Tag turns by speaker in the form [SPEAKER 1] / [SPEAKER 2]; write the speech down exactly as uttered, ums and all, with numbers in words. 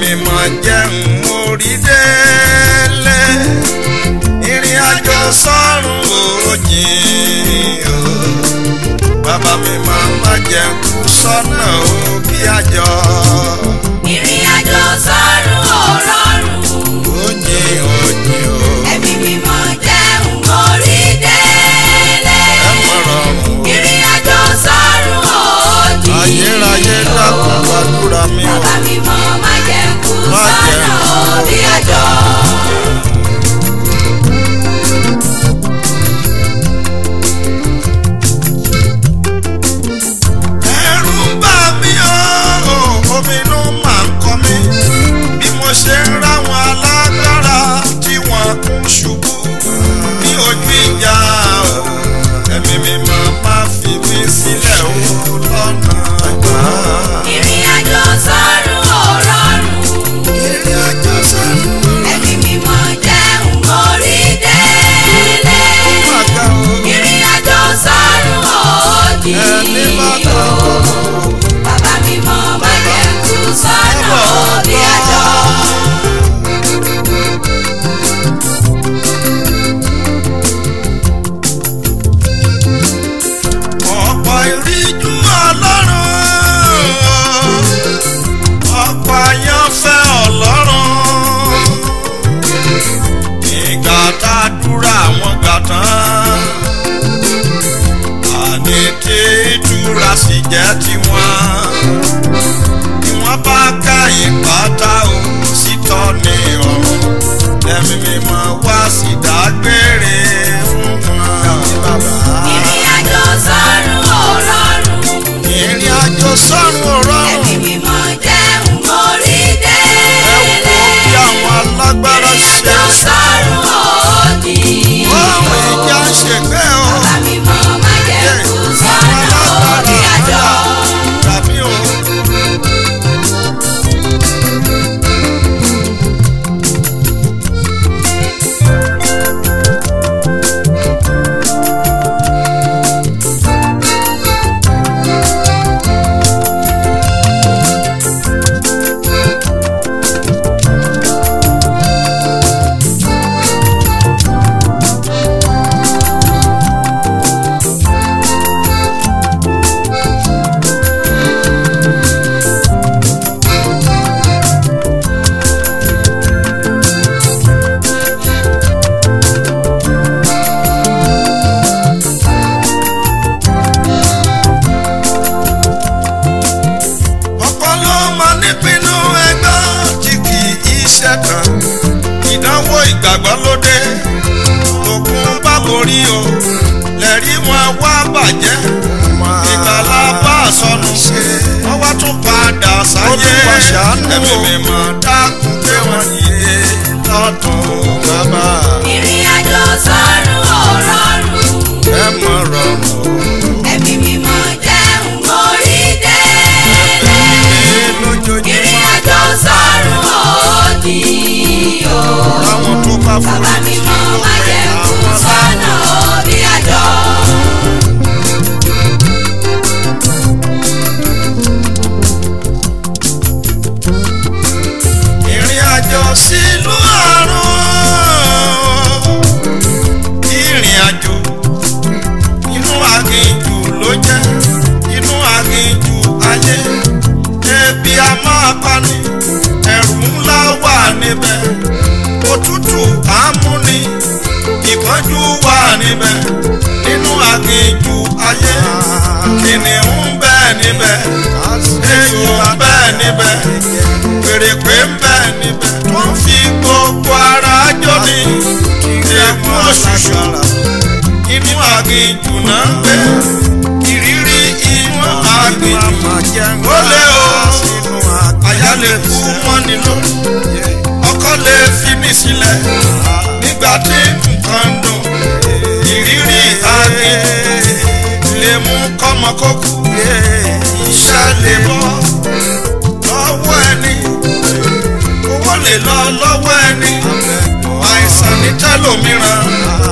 [SPEAKER 1] mímọ́ jẹ́ n orí délé ìrìn àjò sọ́run òjìn o bàbá mímọ́ má jẹ́ kú sọ́nà òbí àjọ.
[SPEAKER 2] ìrìn àjò sọ́run òrọ̀rùn
[SPEAKER 1] òjìn òjìn o
[SPEAKER 2] ẹ̀mí mímọ́ jẹ́ n orí délé ìrìn àjò sọ́run òjìn
[SPEAKER 1] ayérayé dákun gbàdúrà mi o
[SPEAKER 2] bàbá mímọ́ má jẹ́ kú sọ́nà òbí àjọ.
[SPEAKER 1] ẹ̀rù ń bà mí o ominú máa ń kọ mí bí mo ṣe ń ráwọn alágbára tí wọ́n kún ṣubú ní ojú ìjà o ẹ̀mí mímọ́ má fi mí sílẹ̀ o lọ́nà àgbà.
[SPEAKER 2] ìrìn àjò sọ́run òrọ̀rùn
[SPEAKER 1] ìrìn àjò sọ́run
[SPEAKER 2] ẹ̀mí mímọ́ jẹ́ n orí délé ìrìn àjò sọ́run òjìn o bàbá mímọ́ má jẹ́ kú sọ́nà òbí àjọ.
[SPEAKER 1] ọ̀pọ̀ ìríjú ọlọ́run ọ̀pọ̀ àyànfẹ́ ọlọ́run ìgbà tá a dúrà wọn gbà tán àní tí ìtura sì jẹ́ tiwọn tí wọ́n bá ká ìpátá o sítọ́ ní ọ̀run ẹ̀mí mímọ́ wá sí dágbére fún wọn.
[SPEAKER 2] ìrìn àjò sọ́run òrọ̀rùn
[SPEAKER 1] ìrìn àjò sọ́run òrọ̀rùn
[SPEAKER 2] ẹ̀mí mímọ́ jẹ́ n orí
[SPEAKER 1] ẹ wò
[SPEAKER 2] délé
[SPEAKER 1] ó bí àwọn alágbára
[SPEAKER 2] ìrìn
[SPEAKER 1] ṣe
[SPEAKER 2] àjò sọ́run òjìn
[SPEAKER 1] àwọn
[SPEAKER 2] o
[SPEAKER 1] ìjà ń ṣègbè o
[SPEAKER 2] bàbá mímọ́ má jẹ́ kú sọ́nà òbí àjọ.
[SPEAKER 1] tàbí o. ọ̀pọ̀ ló mọ nípinnu ẹgbẹ́ tí kì í ṣe kan ìdánwò ìgbàgbọ́ ló dé òkun bá borí o lẹ́rí wọn wá bàjẹ́ ìgbàlá bá sọnù wọ́n wá tún padà sáyé ẹ̀mí mímọ́ dákun pé wọ́n yé lọ́tún bàbá
[SPEAKER 2] ìrìn àjò sọ́run òrọ̀rùn
[SPEAKER 1] ẹ mọ̀ rọrùn
[SPEAKER 2] ẹ̀mí mímọ́ jẹ́ n orí délé ìrìn àjò sọ́run òjìn o
[SPEAKER 1] láwọn tó bá
[SPEAKER 2] bàbá
[SPEAKER 1] forí
[SPEAKER 2] mímọ́ má jẹ́ kú sọ́nà òbí àjọ.
[SPEAKER 1] ìrìn àjò sílùú ọ̀run ìrìn àjò inú aginjù ló jẹ́ inú aginjù ayé ebi a máa pani ẹ̀rù ńlá wà níbẹ̀ òtútù àmúni ìpọ́njú wà níbẹ̀ nínú aginjù ayé kìnìún ń bẹ níbẹ̀ ejò ń bẹ níbẹ̀ pèrèpè ń bẹ níbẹ̀ tó ń fi gbogbo ara jóni ẹkún òṣùṣù inú aginjù náà ń gbé ìrírí inú aginjù ó lé o àyà lè kú mọ́ni lórí ọkọ lè fi mí sílẹ̀ nígbà tí nǹkan dùn ìrírí aginjù lè mú kọ́mọ kó kú iṣẹ́ lè bọ́ lọ́wọ́ ẹni owó lè lọ lọ́wọ́ ẹni àìsàn ní tẹ́lòmíràn